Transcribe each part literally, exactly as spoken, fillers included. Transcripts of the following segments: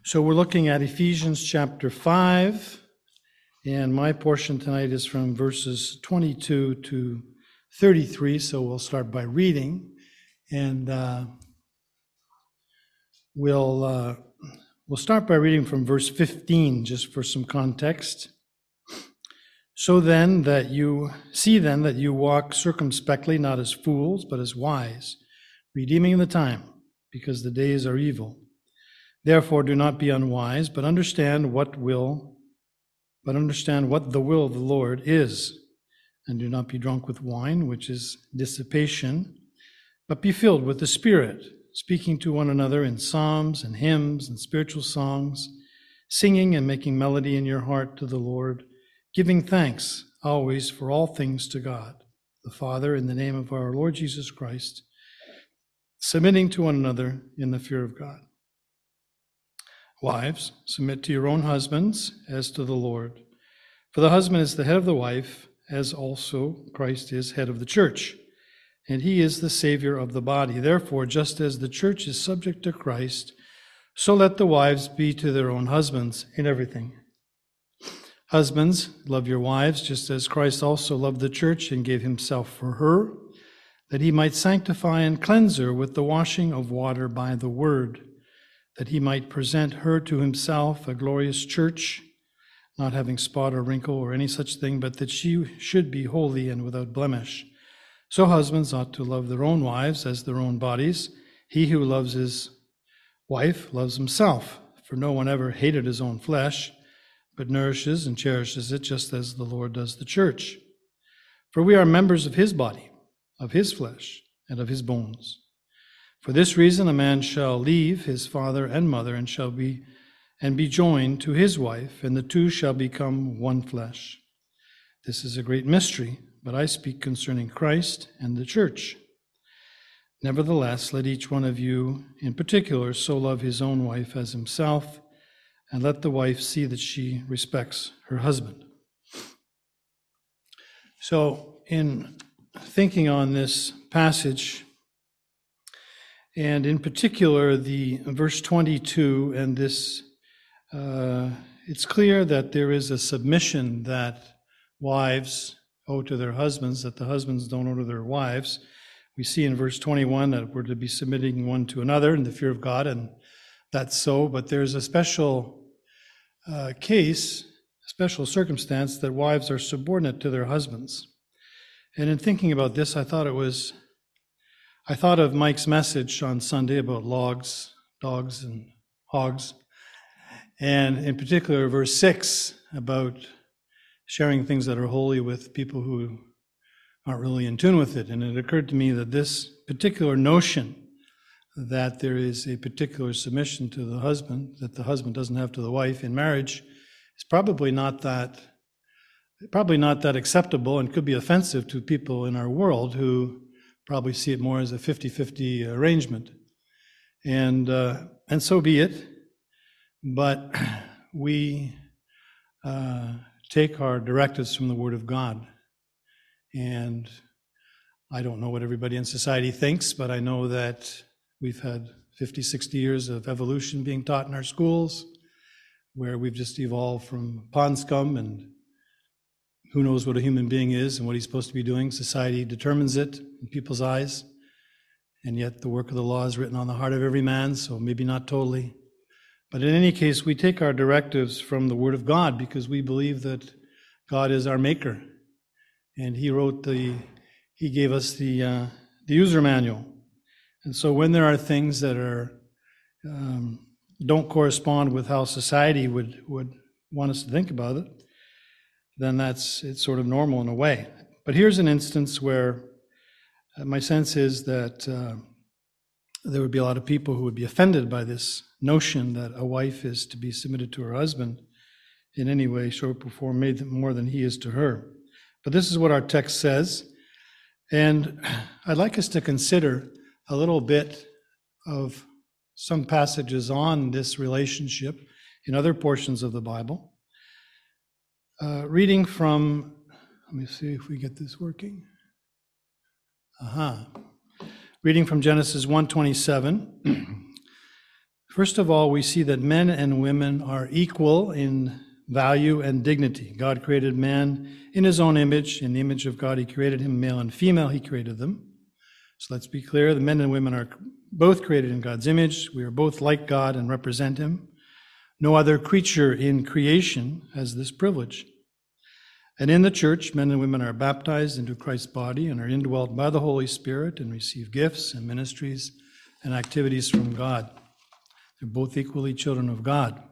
So we're looking at Ephesians chapter five, and my portion tonight is from verses twenty-two to thirty-three, so we'll start by reading, and uh, we'll, uh, we'll start by reading from verse fifteen, just for some context. So then that you, see then that you walk circumspectly, not as fools, but as wise, redeeming the time, because the days are evil. Therefore, do not be unwise, but understand what will, but understand what the will of the Lord is. And do not be drunk with wine, which is dissipation, but be filled with the Spirit, speaking to one another in psalms and hymns and spiritual songs, singing and making melody in your heart to the Lord, giving thanks always for all things to God, the Father, in the name of our Lord Jesus Christ, submitting to one another in the fear of God. Wives, submit to your own husbands as to the Lord. For the husband is the head of the wife, as also Christ is head of the church, and he is the Savior of the body. Therefore, just as the church is subject to Christ, so let the wives be to their own husbands in everything. Husbands, love your wives, just as Christ also loved the church and gave himself for her, that he might sanctify and cleanse her with the washing of water by the word, that he might present her to himself a glorious church, not having spot or wrinkle or any such thing, but that she should be holy and without blemish. So husbands ought to love their own wives as their own bodies. He who loves his wife loves himself, for no one ever hated his own flesh, but nourishes and cherishes it, just as the Lord does the church. For we are members of his body, of his flesh, and of his bones. For this reason a man shall leave his father and mother and shall be and be joined to his wife, and the two shall become one flesh. This is a great mystery, but I speak concerning Christ and the church. Nevertheless, let each one of you in particular so love his own wife as himself, and let the wife see that she respects her husband. So, in thinking on this passage, and in particular, the verse twenty-two, and this, uh, it's clear that there is a submission that wives owe to their husbands, that the husbands don't owe to their wives. We see in verse twenty-one that we're to be submitting one to another in the fear of God, and that's so, but there's a special uh, case, a special circumstance that wives are subordinate to their husbands. And in thinking about this, I thought it was I thought of Mike's message on Sunday about logs, dogs, and hogs, and in particular, verse six, about sharing things that are holy with people who aren't really in tune with it. And it occurred to me that this particular notion that there is a particular submission to the husband, that the husband doesn't have to the wife in marriage, is probably not that, probably not that acceptable, and could be offensive to people in our world who probably see it more as a fifty-fifty arrangement. And uh, and so be it. But we uh, take our directives from the Word of God. And I don't know what everybody in society thinks, but I know that we've had fifty, sixty years of evolution being taught in our schools, where we've just evolved from pond scum, and who knows what a human being is and what he's supposed to be doing. Society determines it in people's eyes, and yet the work of the law is written on the heart of every man, so maybe not totally. But in any case, we take our directives from the Word of God because we believe that God is our maker, and He wrote the, He gave us the uh, the user manual. And so when there are things that are um, don't correspond with how society would would want us to think about it, then that's, it's sort of normal in a way. But here's an instance where uh, my sense is that uh, there would be a lot of people who would be offended by this notion that a wife is to be submitted to her husband in any way, shape, or form, made more than he is to her. But this is what our text says, and I'd like us to consider a little bit of some passages on this relationship in other portions of the Bible. Uh, reading from, let me see if we get this working. Aha. Reading from Genesis one twenty-seven. First of all, we see that men and women are equal in value and dignity. God created man in his own image. In the image of God, he created him, male and female, he created them. So let's be clear, the men and women are both created in God's image. We are both like God and represent him. No other creature in creation has this privilege. And in the church, men and women are baptized into Christ's body and are indwelt by the Holy Spirit and receive gifts and ministries and activities from God. They're both equally children of God.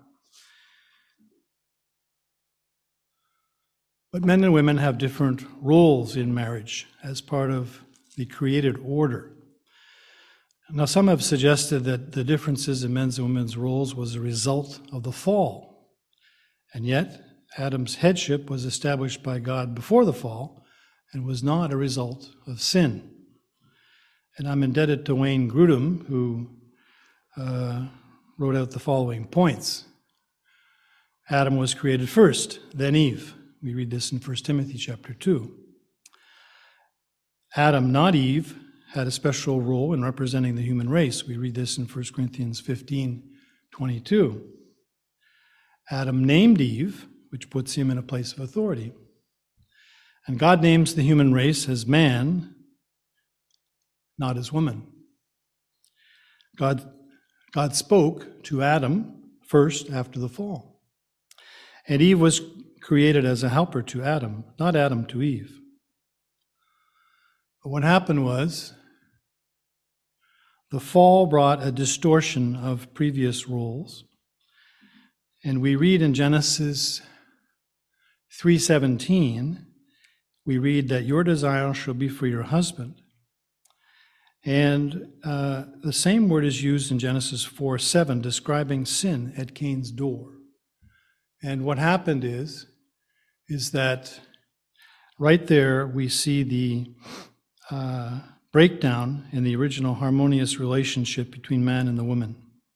But men and women have different roles in marriage as part of the created order. Now, some have suggested that the differences in men's and women's roles was a result of the fall. And yet, Adam's headship was established by God before the fall and was not a result of sin. And I'm indebted to Wayne Grudem, who uh, wrote out the following points. Adam was created first, then Eve. We read this in First Timothy chapter two. Adam, not Eve, had a special role in representing the human race. We read this in First Corinthians fifteen twenty-two. Adam named Eve, which puts him in a place of authority. And God names the human race as man, not as woman. God, God spoke to Adam first after the fall. And Eve was created as a helper to Adam, not Adam to Eve. But what happened was the fall brought a distortion of previous roles. And we read in Genesis three seventeen, we read that your desire shall be for your husband. And uh, the same word is used in Genesis four seven, describing sin at Cain's door. And what happened is, is that right there we see the uh, breakdown in the original harmonious relationship between man and the woman.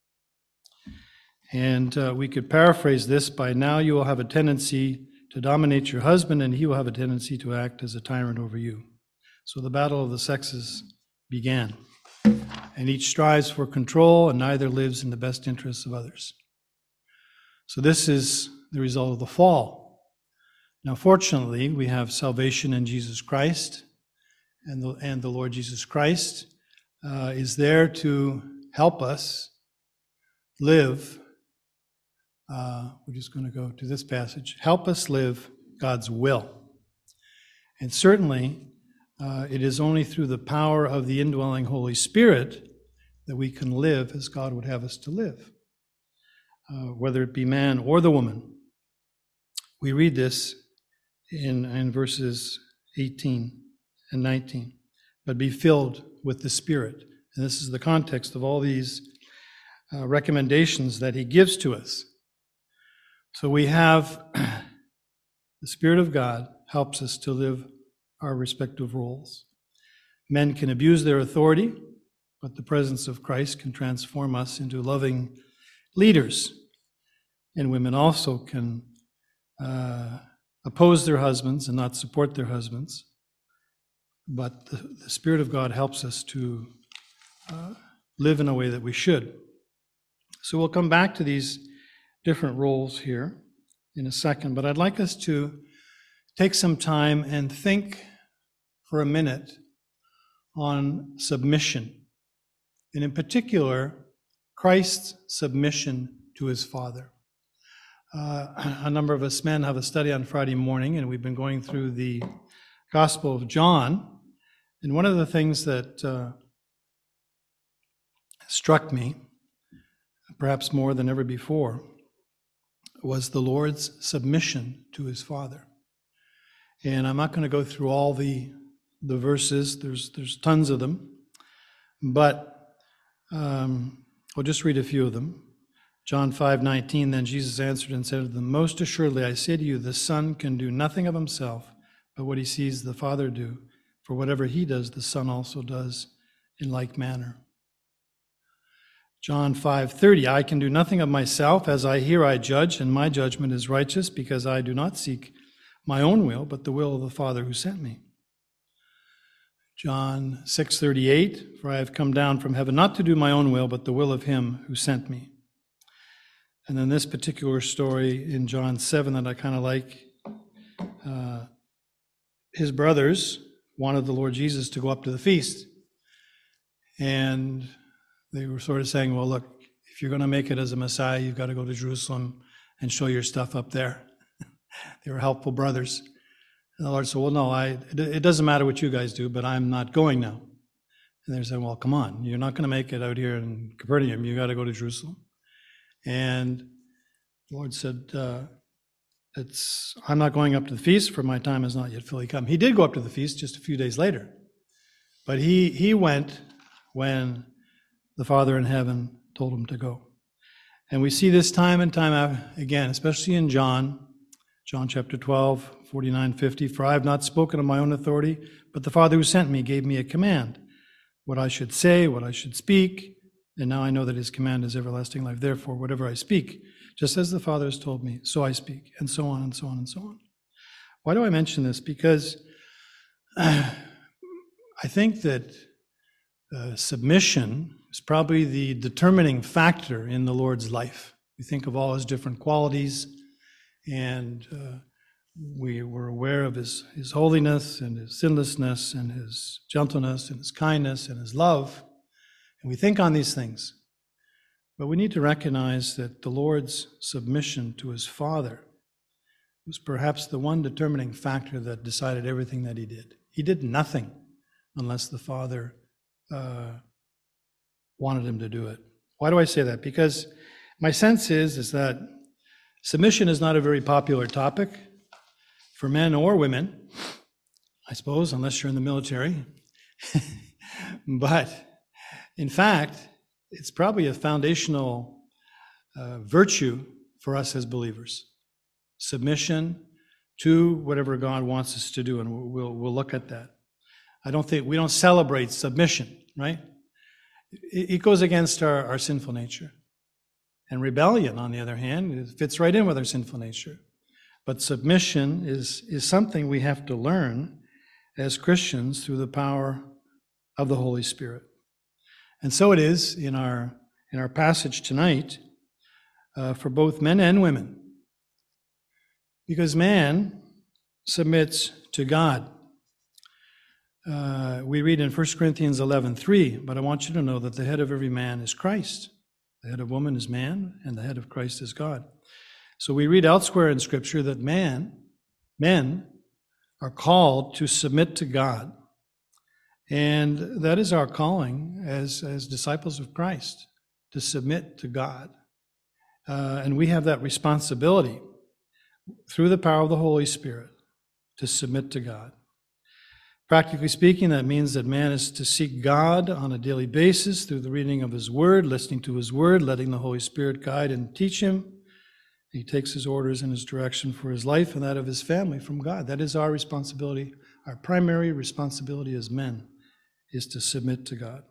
And uh, we could paraphrase this by, now you will have a tendency to dominate your husband and he will have a tendency to act as a tyrant over you. So the battle of the sexes began. And each strives for control and neither lives in the best interests of others. So this is the result of the fall. Now, fortunately, we have salvation in Jesus Christ, and the, and the Lord Jesus Christ uh, is there to help us live. Uh, we're just going to go to this passage. Help us live God's will. And certainly, uh, it is only through the power of the indwelling Holy Spirit that we can live as God would have us to live, uh, whether it be man or the woman. We read this in, in verses eighteen and nineteen. But be filled with the Spirit. And this is the context of all these uh, recommendations that he gives to us. So we have the Spirit of God helps us to live our respective roles. Men can abuse their authority, but the presence of Christ can transform us into loving leaders. And women also can uh, oppose their husbands and not support their husbands. But the, the Spirit of God helps us to uh, live in a way that we should. So we'll come back to these different roles here in a second, but I'd like us to take some time and think for a minute on submission, and in particular, Christ's submission to his Father. Uh, a number of us men have a study on Friday morning, and we've been going through the Gospel of John. And one of the things that uh, struck me, perhaps more than ever before, was the Lord's submission to his Father. And I'm not going to go through all the the verses. There's there's tons of them, but um, I'll just read a few of them. John five nineteen. Then Jesus answered and said to them, "Most assuredly I say to you, the Son can do nothing of himself, but what he sees the Father do. For whatever he does, the Son also does in like manner." John five thirty. I can do nothing of myself. As I hear, I judge, and my judgment is righteous, because I do not seek my own will, but the will of the Father who sent me. John six thirty-eight. For I have come down from heaven not to do my own will, but the will of him who sent me. And then this particular story in John seven that I kind of like, uh, his brothers wanted the Lord Jesus to go up to the feast. And they were sort of saying, well, look, if you're going to make it as a Messiah, you've got to go to Jerusalem and show your stuff up there. They were helpful brothers. And the Lord said, well, no, I, it doesn't matter what you guys do, but I'm not going now. And they said, well, come on, you're not going to make it out here in Capernaum. You got to go to Jerusalem. And the Lord said, uh, it's, I'm not going up to the feast, for my time has not yet fully come. He did go up to the feast just a few days later. But he, he went when the Father in heaven told him to go. And we see this time and time again, especially in John, John chapter twelve, forty-nine, fifty. For I have not spoken of my own authority, but the Father who sent me gave me a command, what I should say, what I should speak. And now I know that his command is everlasting life. Therefore, whatever I speak, just as the Father has told me, so I speak, and so on and so on and so on. Why do I mention this? Because uh, I think that uh, submission is probably the determining factor in the Lord's life. We think of all his different qualities, and uh, we were aware of his, his holiness and his sinlessness and his gentleness and his kindness and his love. And we think on these things. But we need to recognize that the Lord's submission to his Father was perhaps the one determining factor that decided everything that he did. He did nothing unless the Father uh, wanted him to do it. Why do I say that? Because my sense is, is that submission is not a very popular topic for men or women, I suppose, unless you're in the military. But in fact, it's probably a foundational uh, virtue for us as believers. Submission to whatever God wants us to do, and we'll we'll look at that. I don't think we don't celebrate submission, right? It, it goes against our, our sinful nature. And rebellion, on the other hand, it fits right in with our sinful nature. But submission is, is something we have to learn as Christians through the power of the Holy Spirit. And so it is in our, in our passage tonight uh, for both men and women. Because man submits to God. Uh, we read in First Corinthians eleven three, but I want you to know that the head of every man is Christ. The head of woman is man, and the head of Christ is God. So we read elsewhere in Scripture that man, men are called to submit to God. And that is our calling as, as disciples of Christ, to submit to God. Uh, and we have that responsibility through the power of the Holy Spirit to submit to God. Practically speaking, that means that man is to seek God on a daily basis through the reading of his word, listening to his word, letting the Holy Spirit guide and teach him. He takes his orders and his direction for his life and that of his family from God. That is our responsibility. Our primary responsibility as men is to submit to God.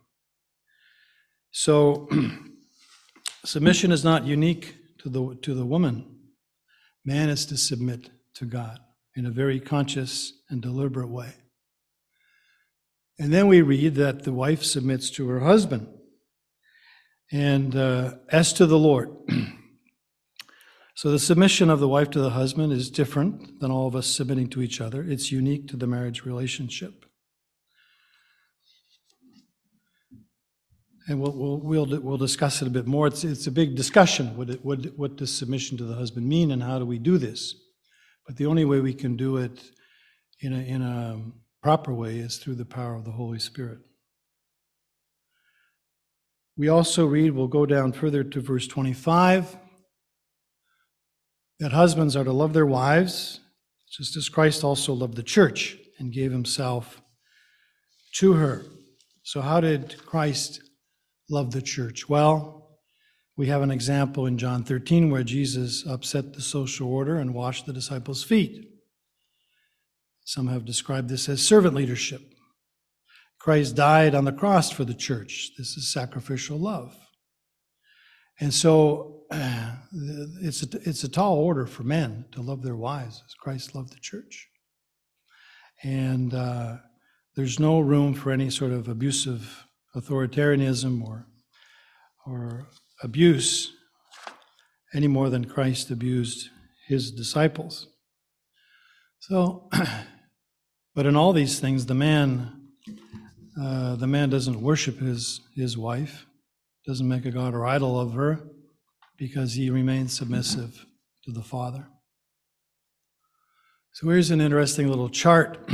So submission is not unique to the, to the woman. Man is to submit to God in a very conscious and deliberate way. And then we read that the wife submits to her husband. And uh, as to the Lord. So the submission of the wife to the husband is different than all of us submitting to each other. It's unique to the marriage relationship. And we'll we'll we'll, we'll discuss it a bit more. It's it's a big discussion. What it, what what does submission to the husband mean, and how do we do this? But the only way we can do it in a in a proper way is through the power of the Holy Spirit. We also read, we'll go down further to verse twenty-five, that husbands are to love their wives, just as Christ also loved the church and gave himself to her. So how did Christ love the church? Well, we have an example in John thirteen where Jesus upset the social order and washed the disciples' feet. Some have described this as servant leadership. Christ died on the cross for the church. This is sacrificial love. And so uh, it's, a, it's a tall order for men to love their wives as Christ loved the church. And uh, there's no room for any sort of abusive authoritarianism or, or abuse. any more than Christ abused his disciples. So, but in all these things, the man, uh, the man doesn't worship his, his wife, doesn't make a god or idol of her, because he remains submissive to the Father. So here's an interesting little chart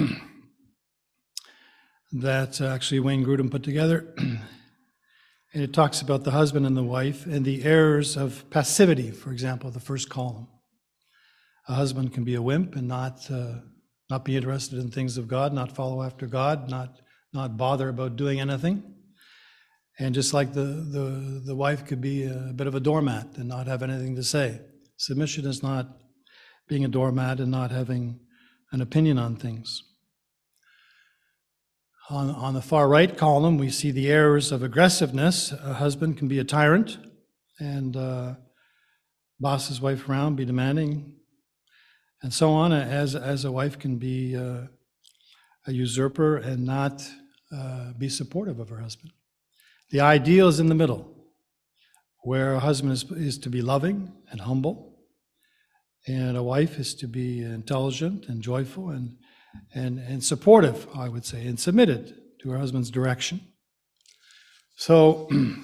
that actually Wayne Grudem put together. And it talks about the husband and the wife and the errors of passivity, for example, the first column. A husband can be a wimp and not uh, not be interested in things of God, not follow after God, not not bother about doing anything. And just like the, the, the wife could be a bit of a doormat and not have anything to say. Submission is not being a doormat and not having an opinion on things. On, on the far right column, we see the errors of aggressiveness. A husband can be a tyrant and uh, boss his wife around, be demanding, and so on, as, as a wife can be uh, a usurper and not uh, be supportive of her husband. The ideal is in the middle, where a husband is, is to be loving and humble, and a wife is to be intelligent and joyful and, and, and supportive, I would say, and submitted to her husband's direction. So,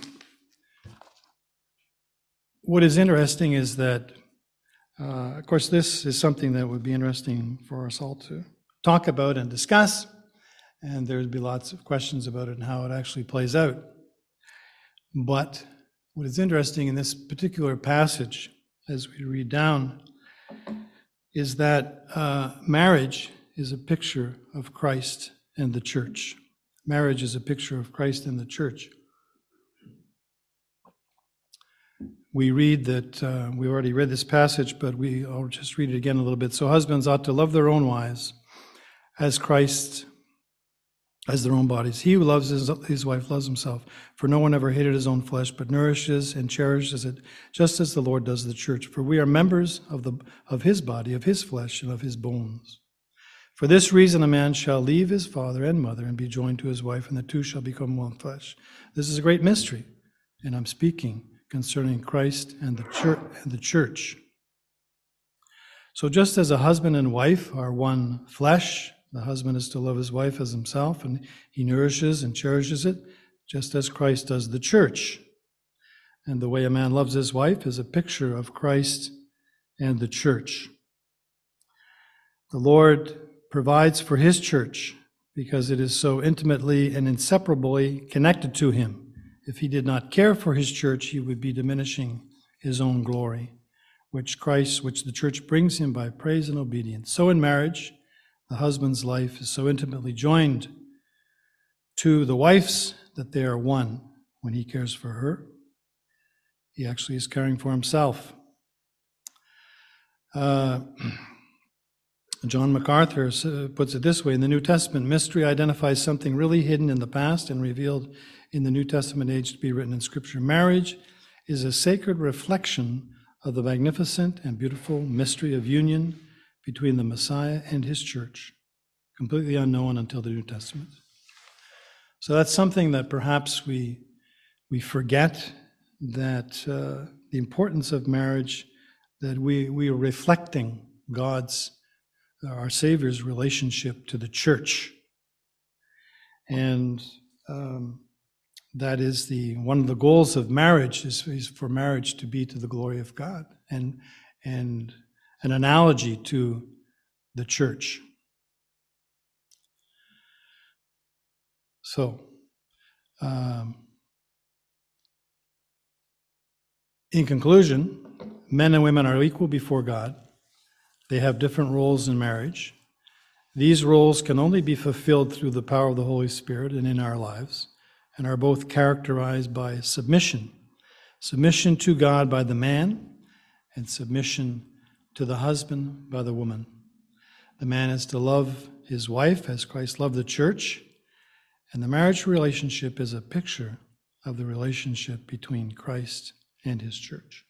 what is interesting is that, uh, of course, this is something that would be interesting for us all to talk about and discuss, and there would be lots of questions about it and how it actually plays out. But what is interesting in this particular passage, as we read down, is that uh, marriage is a picture of Christ and the church. Marriage is a picture of Christ and the church. We read that, uh, we already read this passage, but we, I'll just read it again a little bit. So husbands ought to love their own wives as Christ as their own bodies. He who loves his, his wife loves himself. For no one ever hated his own flesh, but nourishes and cherishes it, just as the Lord does the church. For we are members of the of his body, of his flesh, and of his bones. For this reason a man shall leave his father and mother and be joined to his wife, and the two shall become one flesh. This is a great mystery, and I'm speaking concerning Christ and the church. And the church. So just as a husband and wife are one flesh, the husband is to love his wife as himself, and he nourishes and cherishes it, just as Christ does the church. And the way a man loves his wife is a picture of Christ and the church. The Lord provides for his church because it is so intimately and inseparably connected to him. If he did not care for his church, he would be diminishing his own glory, which Christ, which the church brings him by praise and obedience. So in marriage, the husband's life is so intimately joined to the wife's that they are one. When he cares for her, he actually is caring for himself. Uh, John MacArthur puts it this way: in the New Testament, mystery identifies something really hidden in the past and revealed in the New Testament age to be written in Scripture. Marriage is a sacred reflection of the magnificent and beautiful mystery of union between the Messiah and his church, completely unknown until the New Testament. So that's something that perhaps we we forget, that uh, the importance of marriage, that we, we are reflecting God's, our Savior's relationship to the church. And um, that is the one of the goals of marriage is, is for marriage to be to the glory of God, and and an analogy to the church. So, um, in conclusion, men and women are equal before God. They have different roles in marriage. These roles can only be fulfilled through the power of the Holy Spirit and in our lives, and are both characterized by submission. Submission to God by the man, and submission to the husband by the woman. The man is to love his wife as Christ loved the church, and the marriage relationship is a picture of the relationship between Christ and his church.